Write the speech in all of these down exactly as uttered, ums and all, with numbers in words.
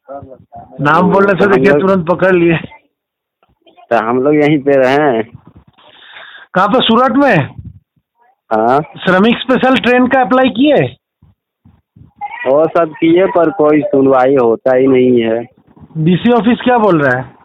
नाम बोलने से देखिए तुरंत पकड़ लिए। तो हम लोग यहीं पे रहे। कहाँ पे? सूरत में? हाँ, श्रमिक स्पेशल ट्रेन का अप्लाई किए? वो सब किए पर कोई सुनवाई होता ही नहीं है। डीसी ऑफिस क्या बोल रहा है?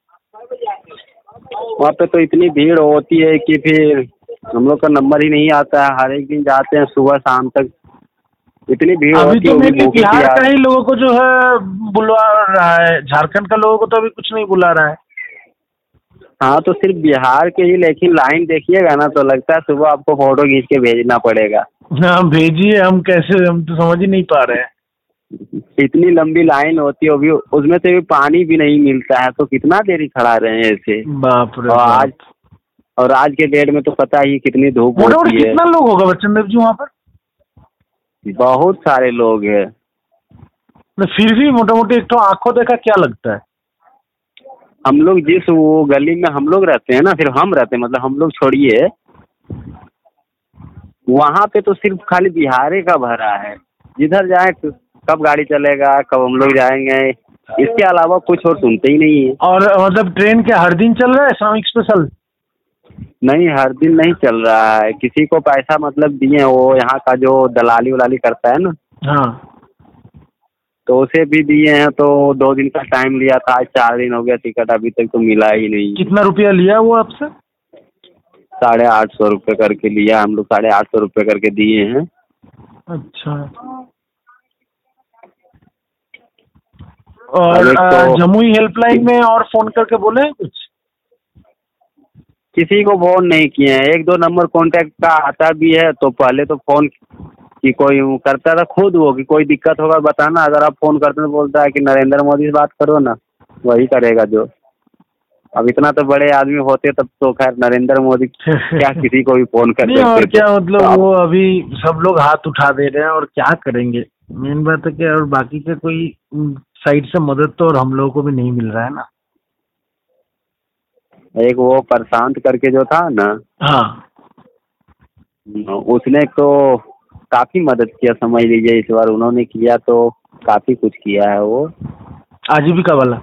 वहाँ पे तो इतनी भीड़ होती है कि फिर हम लोग का नंबर ही नहीं आता है। हर एक दिन जाते हैं सुबह शाम तक, इतनी भीड़ अभी होती तो है, वो भी मेरे भूखे बिहार का प्यास। ही लोगों को जो है बुलवा रहा है, झारखंड का लोगों को तो अभी कुछ नहीं बुला रहा है। हाँ, तो सिर्फ बिहार के ही, लेकिन लाइन देखिएगा ना तो लगता है सुबह आपको फोटो खींच के भेजना पड़ेगा। हाँ भेजिए, हम कैसे, हम तो समझ ही नहीं पा रहे हैं। इतनी लंबी लाइन होती है, अभी उसमें से भी पानी भी नहीं मिलता है, तो कितना देरी खड़ा रहे हैं ऐसे। बाप रे और आज बाप। और आज के डेट में तो पता ही कितनी धूप मोटा मोटी होती है। कितना लोग होगा बच्चन देव जी वहाँ पर? बहुत सारे लोग हैं। तो फिर भी मोटा मोटी एक तो आंखों देखा क्या लगता है? हम लोग जिस वो गली में हम लोग रहते हैं ना, सिर्फ हम रहते हैं, मतलब हम लोग छोड़िए, वहाँ पे तो सिर्फ खाली बिहारी का भरा है। जिधर जाए कब गाड़ी चलेगा, कब हम लोग जाएंगे, इसके अलावा कुछ और सुनते ही नहीं है। और मतलब ट्रेन क्या हर दिन चल रहा है श्रमिक स्पेशल? नहीं, हर दिन नहीं चल रहा है। किसी को पैसा मतलब दिए, वो यहाँ का जो दलाली उलाली करता है ना, हाँ। तो उसे भी दिए हैं। तो दो दिन का टाइम लिया था, आज चार दिन हो गया, टिकट अभी तक तो मिला ही नहीं। कितना रुपया लिया वो आपसे? साढ़े आठ सौ रुपये करके लिया, हम लोग साढ़े आठ सौ रुपये करके दिए हैं। अच्छा। और तो जमुई हेल्पलाइन में और फोन करके बोले हैं कुछ? किसी को फोन नहीं किए हैं। एक दो नंबर कांटेक्ट का आता भी है, तो पहले तो फोन की कोई करता था खुद, वो कि कोई दिक्कत होगा बताना। अगर आप फोन करते तो बोलता है कि नरेंद्र मोदी से बात करो ना, वही करेगा जो। अब इतना तो बड़े आदमी होते तब तो खैर नरेंद्र मोदी क्या किसी को भी फोन कर नहीं, सकते और थे। क्या मतलब, तो वो अभी सब लोग हाथ उठा दे रहे हैं और क्या करेंगे। मेन बात है कि और बाकी से कोई साइड से मदद तो और हम लोगों को भी नहीं मिल रहा है ना। एक वो प्रशांत करके जो था ना, हाँ। उसने तो काफी मदद किया, समझ लीजिए। इस बार उन्होंने किया तो काफी कुछ किया है वो। आजीविका वाला?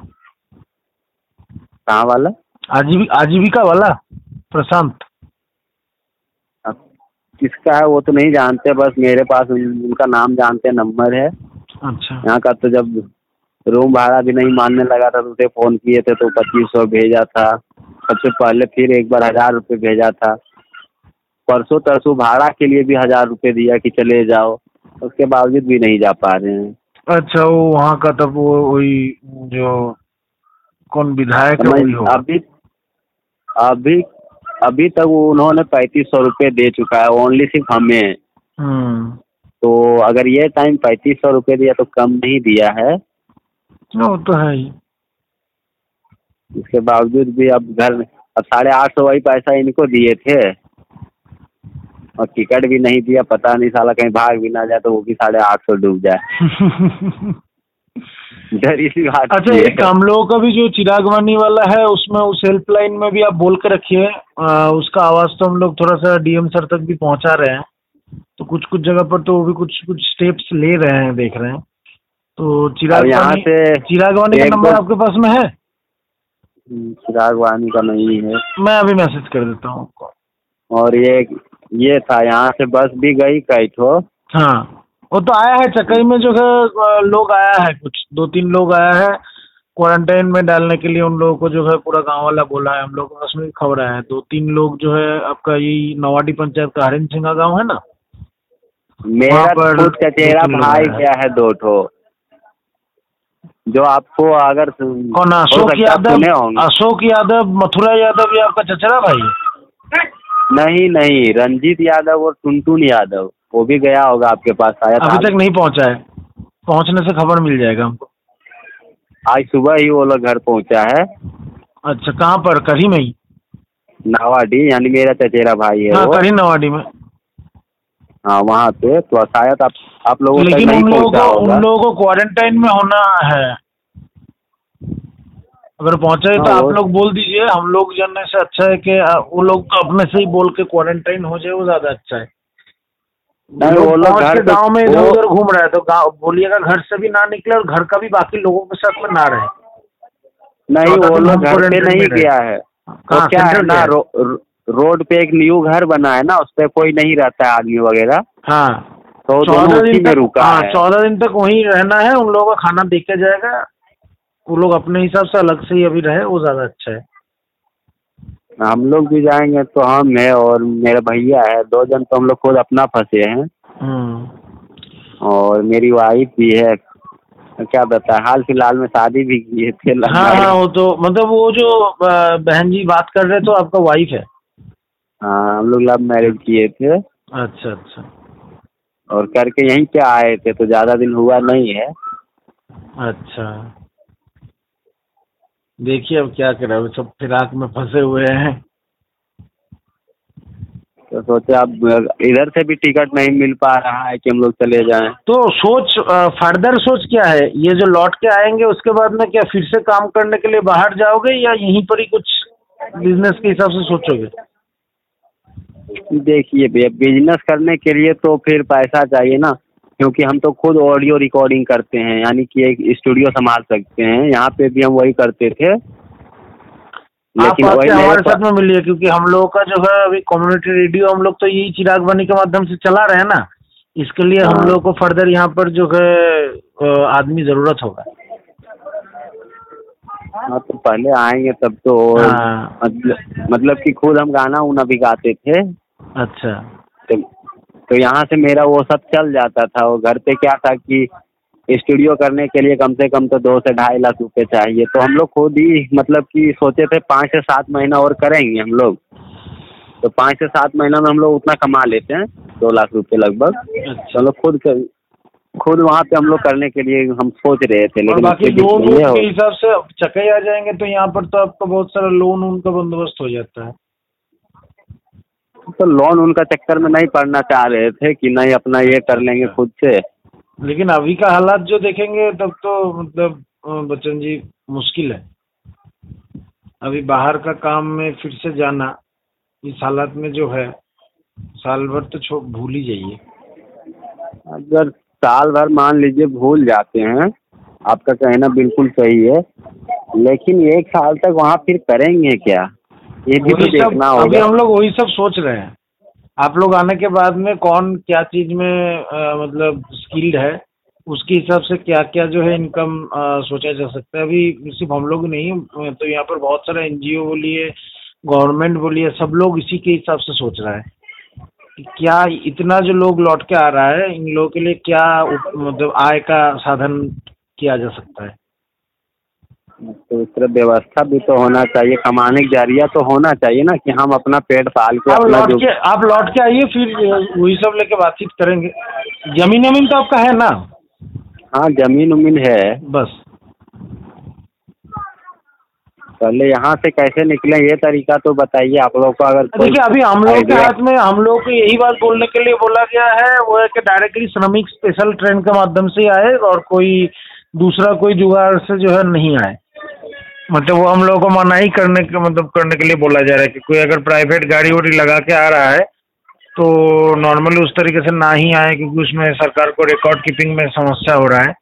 कहाँ वाला? आजीवि आजीविका वाला प्रशांत? अब किसका है वो तो नहीं जानते, बस मेरे पास उनका नाम जानते हैं, नंबर है। अच्छा। यहाँ का तो जब रूम भाड़ा भी नहीं मानने लगा था तो उसे फोन किए थे, तो पच्चीस सौ भेजा था सबसे पहले, फिर एक बार हजार रुपये भेजा था। परसों तरसों भाड़ा के लिए भी हजार रुपये दिया कि चले जाओ, उसके बावजूद भी नहीं जा पा रहे हैं। अच्छा, वो वहाँ का तब वो वही जो कौन विधायक है समझ, वही होगा। अभी अभी अभी तक वो उन्होंने पैंतीस सौ रुपये दे चुका है, ओनली सिर्फ हमें। हम्म। तो अगर ये टाइम पैंतीस सौ रुपये दिया तो कम नहीं दिया है। वो तो है ही। इसके बावजूद भी अब घर, अब साढ़े आठ सौ वही पैसा इनको दिए थे, और टिकट भी नहीं दिया। पता नहीं साला कहीं भाग भी ना जाए तो वो भी साढ़े आठ सौ डूब जाए। डर इसी बात अच्छा, की एक है। हम लोगों का भी जो चिराग वानी वाला है, उसमें उस हेल्पलाइन में भी आप बोल के रखिए। आ, उसका आवाज तो हम लोग थोड़ा सा डीएम सर तक भी पहुंचा रहे हैं, तो कुछ कुछ जगह पर तो वो भी कुछ कुछ स्टेप्स ले रहे हैं, देख रहे हैं। तो अब चिराग यहाँ वानी, से चिराग वानी का एक नंबर दो, आपके पास में है? चिराग वानी का नहीं है। मैं अभी मैसेज कर देता हूँ आपको। और ये ये था, यहाँ से बस भी गई कई ठो। हाँ, वो तो आया है चकई में जो है, लोग आया है, कुछ दो तीन लोग आया है क्वारंटाइन में डालने के लिए। उन लोगों को जो है पूरा गांव वाला बोला है, हम लोग को उसमें खबर आया है। दो तीन लोग जो है आपका यही नवाडी पंचायत का हरिन सिंघा गांव है ना, वहाँ मेरा पर खुद दो चचेरा तीन लोग भाई आया है। गया है दो ठो, जो आपको अगर कौन? हो अशोक सकता है यादव? सुने होंगे। अशोक यादव, मथुरा यादव, ये आपका चचेरा भाई है? नहीं नहीं, रंजीत यादव और टुनटुन यादव, वो भी गया होगा आपके पास शायद। अभी आप तक नहीं पहुंचा है, पहुंचने से खबर मिल जाएगा हमको। आज सुबह ही वो लोग घर पहुंचा है। अच्छा, कहाँ पर? करी में ही? नावाडी, यानी मेरा चचेरा भाई है हाँ, वो। करी नवाडी में। हाँ, वहाँ पे तो शायद आप आप लोगों तक लेकिन नहीं उन लोगों पहुंचा को होगा। उन लोगों को क्वारंटाइन में होना है। अगर पहुंचा है हाँ तो आप वो लोग बोल दीजिए। हम लोग जानने से अच्छा है कि वो लोग अपने से ही बोल के क्वारंटाइन हो जाए, वो ज्यादा अच्छा है। नहीं लोग वो लोग पहुंच घर के पे गांव में इधर वो उधर घूम रहा है, तो गांव बोलिएगा घर से भी ना निकले और घर का भी बाकी लोगों के साथ में ना रहे। नहीं चौदह वो दिन लोग होम घर पे क्वारंटाइन में नहीं रहे। गया है। वो कहाँ क्या है सेंटर पे ना है? रो, रो, रोड पे एक न्यू घर बना है ना, उस पे कोई नहीं रहता है आदमी वगैरह, हाँ, तो वो दोनों चौदह दिन उसी में तक, रुका हाँ है। चौदह दिन तक वहीं रहना है। उन लोगों का खाना देके जाएगा, वो लोग अपने हिसाब से अलग से ही अभी रहे, वो ज्यादा अच्छा है। हम लोग भी जाएंगे तो हम है और मेरा भैया है, दो जन तो हम लोग खुद अपना फंसे हैं, हम्म। और मेरी वाइफ भी है। क्या बता, हाल फिलहाल में शादी भी किए थे, लव हाँ हाँ, मैरिज। वो तो मतलब वो जो अ, बहन जी बात कर रहे, तो आपका वाइफ है? हाँ हम लोग लव मैरिज किए थे अच्छा अच्छा और करके यहीं पे आए थे, तो ज्यादा दिन हुआ नहीं है। अच्छा। देखिए अब क्या करें, अब सब फिराक में फंसे हुए हैं। तो सोचे अब इधर से भी टिकट नहीं मिल पा रहा है कि हम लोग चले जाएं। तो सोच, फर्दर सोच क्या है? ये जो लौट के आएंगे उसके बाद में क्या फिर से काम करने के लिए बाहर जाओगे, या यहीं पर ही कुछ बिजनेस के हिसाब से सोचोगे? देखिए भैया, बिजनेस करने के लिए तो फिर पैसा चाहिए ना, क्योंकि हम तो खुद ऑडियो रिकॉर्डिंग करते हैं, यानी कि एक स्टूडियो संभाल सकते हैं। यहाँ पे भी हम वही करते थे, आप लेकिन आके वही मेरे हमारे साथ में मिलिए, क्योंकि हम लोगों का जो है अभी कम्युनिटी रेडियो हम लोग तो यही चिराग वाणी के माध्यम से चला रहे हैं ना। इसके लिए हम हाँ लोग को फर्दर यहाँ पर जो है अ, आदमी जरूरत होगा। हाँ, तो पहले आएंगे तब तो। हाँ। मतलब मतलब कि खुद हम गाना उना भी गाते थे, अच्छा। तो, तो यहाँ से मेरा वो सब चल जाता था। वो घर पे क्या था कि स्टूडियो करने के लिए कम से कम तो दो से ढाई लाख रुपए चाहिए, तो हम लोग खुद ही मतलब कि सोचे थे पाँच से सात महीना और करेंगे हम लोग, तो पाँच से सात महीना में हम लोग उतना कमा लेते हैं, दो लाख रुपए लगभग। तो हम लोग खुद कर, खुद वहाँ पे हम लोग करने के लिए हम सोच रहे थे, और लेकिन बाकी उसके बीच लोन में ये वोन हो। के हिसाब से चकई आ जाएंगे तो यहाँ पर तो आपका बहुत सारा लोन वोन का बंदोबस्त हो जाता है। तो लोन उनका चक्कर में नहीं पड़ना चाह रहे थे कि नहीं अपना ये कर लेंगे खुद से। लेकिन अभी का हालात जो देखेंगे तब तो मतलब अ, बच्चन जी मुश्किल है अभी बाहर का काम में फिर से जाना। इस हालात में जो है साल भर तो छो भूल ही जाइए। अगर साल भर मान लीजिए भूल जाते हैं, आपका कहना बिल्कुल सही है, लेकिन एक साल तक वहाँ फिर करेंगे क्या, ये भी तो वही सब देखना अभी होगा। हम लोग वही सब सोच रहे हैं। आप लोग आने के बाद में कौन क्या चीज में अ, मतलब स्किल्ड है, उसके हिसाब से क्या क्या जो है इनकम सोचा जा सकता है। अभी सिर्फ हम लोग नहीं, अ, तो यहाँ पर बहुत सारा एनजीओ बोलिए, गवर्नमेंट बोलिए, सब लोग इसी के हिसाब से सोच रहा है कि क्या इतना जो लोग लौट के आ रहा है, इन लोगों के लिए क्या उप- मतलब आय का साधन किया जा सकता है। तो इस तरह व्यवस्था भी तो होना चाहिए, कमाने का जरिया तो होना चाहिए ना, कि हम अपना पेट पाल के आप अपना लौट जो। के आप लौट के आइए, फिर वही सब लेके बातचीत करेंगे। जमीन वमीन तो आपका है ना? हाँ जमीन उमीन है। बस पहले यहाँ से कैसे निकले ये तरीका तो बताइए आप लोग को, अगर कोई देखिए, अभी हम लोग के आइडिया। हाथ में, हम लोग को यही बात बोलने के लिए बोला गया है, वो है कि डायरेक्टली श्रमिक स्पेशल ट्रेन के माध्यम से ही आए, और कोई दूसरा कोई जुगाड़ से जो है नहीं आए। मतलब वो हम लोगों को मनाही करने के मतलब करने के लिए बोला जा रहा है कि कोई अगर प्राइवेट गाड़ी वाड़ी लगा के आ रहा है तो नॉर्मली उस तरीके से ना ही आए, क्योंकि उसमें सरकार को रिकॉर्ड कीपिंग में समस्या हो रहा है।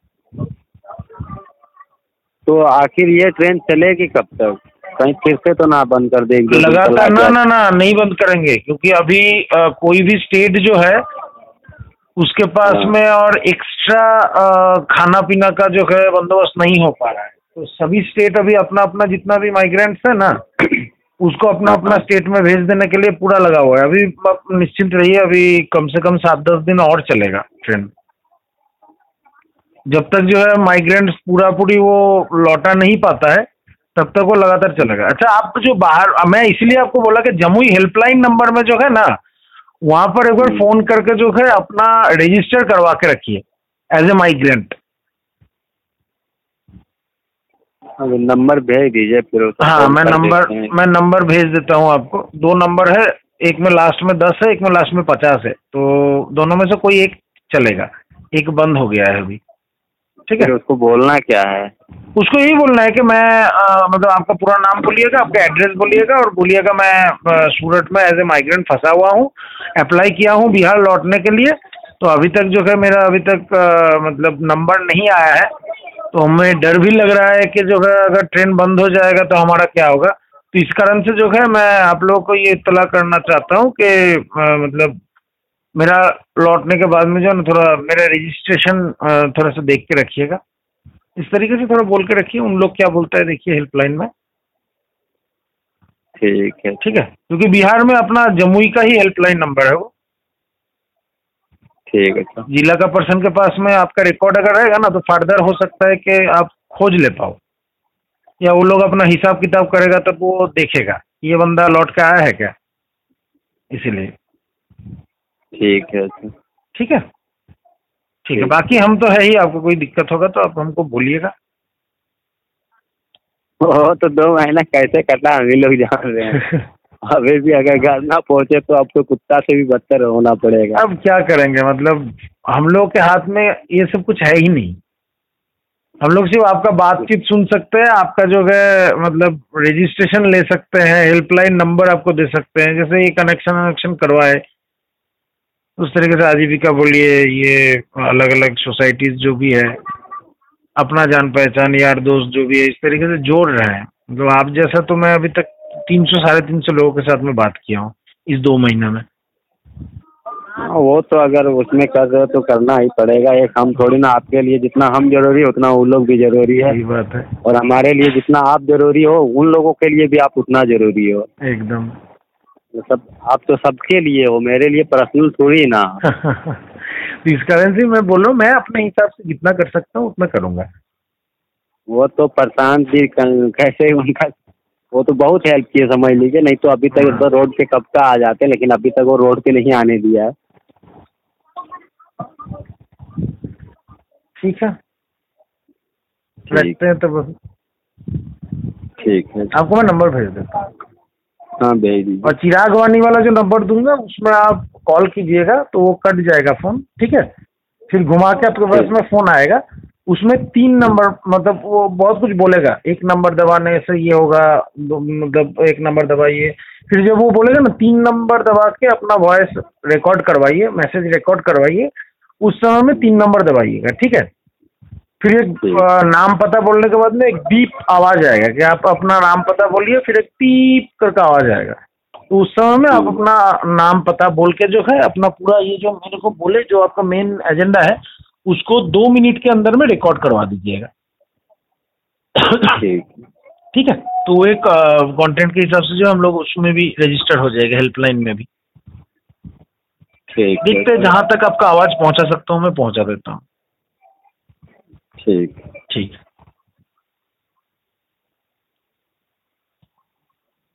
तो आखिर ये ट्रेन चलेगी कब तक, कहीं फिर से तो ना बंद कर दे एक दो दिन चला लगातार ना के। ना ना नहीं बंद करेंगे, क्योंकि अभी अ, कोई भी स्टेट जो है उसके पास हाँ। में और एक्स्ट्रा खाना पीना का जो है बंदोबस्त नहीं हो पा रहा है। तो सभी स्टेट अभी अपना अपना जितना भी माइग्रेंट्स है ना, उसको अपना अपना हाँ स्टेट में भेज देने के लिए पूरा लगा हुआ है। अभी आप निश्चिंत रहिए, अभी कम से कम सात दस दिन और चलेगा ट्रेन, जब तक जो है माइग्रेंट्स पूरा पूरी वो लौटा नहीं पाता है तब तक वो लगातार चलेगा। अच्छा, आप जो बाहर, मैं इसलिए आपको बोला कि जमुई हेल्पलाइन नंबर में जो है ना, वहां पर एक बार फोन करके जो है अपना रजिस्टर करवा के रखिए एज ए माइग्रेंट। अभी नंबर भेज दीजिए फिर उसको हाँ, कॉल मैं कर नंबर देते हैं। मैं नंबर भेज देता हूँ आपको। दो नंबर है, एक में लास्ट में दस है, एक में लास्ट में पचास है, तो दोनों में से कोई एक चलेगा। एक बंद हो गया है अभी, ठीक है। फिर उसको बोलना क्या है। उसको यही बोलना है कि मैं अ, मतलब आपका पूरा नाम बोलिएगा, आपका एड्रेस बोलिएगा, और बोलिएगा मैं अ, सूरत में एज ए माइग्रेंट फंसा हुआ हूँ, अप्लाई किया हूँ बिहार लौटने के लिए, तो अभी तक जो है मेरा अभी तक आ, मतलब नंबर नहीं आया है, तो हमें डर भी लग रहा है कि जो है अगर ट्रेन बंद हो जाएगा तो हमारा क्या होगा। तो इस कारण से जो है मैं आप लोगों को ये इत्तला करना चाहता हूँ कि आ, मतलब मेरा लौटने के बाद में जो है ना थोड़ा मेरा रजिस्ट्रेशन थोड़ा सा देख के रखिएगा, इस तरीके से थोड़ा बोल के रखिए। उन लोग क्या बोलता है देखिए हेल्पलाइन में। ठीक है। ठीक है, क्योंकि बिहार में अपना जमुई का ही हेल्पलाइन नंबर है वो। ठीक है सर। जिला का पर्सन के पास में आपका रिकॉर्ड अगर रहेगा ना तो फर्दर हो सकता है कि आप खोज ले पाओ, या वो लोग अपना हिसाब किताब करेगा तब वो देखेगा ये बंदा लौट के आया है क्या, इसीलिए। ठीक है सर। ठीक है, ठीक है। बाकी हम तो है ही, आपको कोई दिक्कत होगा तो आप हमको बोलिएगा। वो तो दो महीना कैसे कटा हम ही लोग जान रहे हैं। अभी भी अगर घर ना पहुंचे तो अब तो कुत्ता से भी बदतर होना पड़ेगा। अब क्या करेंगे, मतलब हम लोग के हाथ में ये सब कुछ है ही नहीं। हम लोग सिर्फ आपका बातचीत सुन सकते हैं, आपका जो है मतलब रजिस्ट्रेशन ले सकते हैं, हेल्पलाइन नंबर आपको दे सकते हैं। जैसे ये कनेक्शन वनेक्शन करवाए उस तरीके से आजीविका बोलिए, ये अलग अलग सोसाइटीज जो भी है, अपना जान पहचान यार दोस्त जो भी है, इस तरीके से जोड़ रहे हैं। मतलब आप जैसा तो मैं अभी तक तीन सौ साढ़े तीन सौ लोगों के साथ में बात किया हूँ इस दो महीने में। हाँ, वो तो अगर उसमें कर रहे हो तो करना ही पड़ेगा। एक हम थोड़ी ना, आपके लिए जितना हम जरूरी है उतना वो लोग भी जरूरी है। सही बात है। और हमारे लिए जितना आप जरूरी हो उन लोगों के लिए भी आप उतना जरूरी हो। एकदम। सब आप तो सबके लिए हो, मेरे लिए पर्सनल थोड़ी ना। इस कारण से मैं बोल रहा हूँ, मैं अपने हिसाब से जितना कर सकता हूँ उतना करूँगा। वो तो प्रशांत जी कैसे उनका, वो तो बहुत हेल्प किए समझ लीजिए। नहीं तो अभी तक हाँ। तो रोड पे कब का आ जाते, लेकिन अभी तक वो रोड पे नहीं आने दिया है। ठीक है, रखते हैं तब। ठीक है, आपको मैं नंबर भेज देता हूँ। हाँ भेज दीजिए। और चिराग वानी वाला जो नंबर दूंगा उसमें आप कॉल कीजिएगा तो वो कट जाएगा फोन, ठीक है। फिर घुमा के आपके पास में फोन आएगा, उसमें तीन नंबर, मतलब वो बहुत कुछ बोलेगा। एक नंबर दबाने से ये होगा, मतलब एक नंबर दबाइए, फिर जब वो बोलेगा ना तीन नंबर दबा के अपना वॉइस रिकॉर्ड करवाइए, मैसेज रिकॉर्ड करवाइए, उस समय में तीन नंबर दबाइएगा, ठीक है। फिर एक नाम पता बोलने के बाद में एक बीप आवाज आएगा कि आप अपना नाम पता बोलिए, फिर एक पीप करके आवाज आएगा। तो उस समय में आप अपना नाम पता बोल के जो है अपना पूरा ये जो मेरे को बोले जो आपका मेन एजेंडा है उसको दो मिनट के अंदर में रिकॉर्ड करवा दीजिएगा। ठीक है, तो एक कंटेंट के हिसाब से जो हम लोग उसमें भी रजिस्टर हो जाएगा, हेल्पलाइन में भी। देखते हैं जहां तक आपका आवाज पहुंचा सकता हूँ मैं पहुंचा देता हूँ। ठीक ठीक।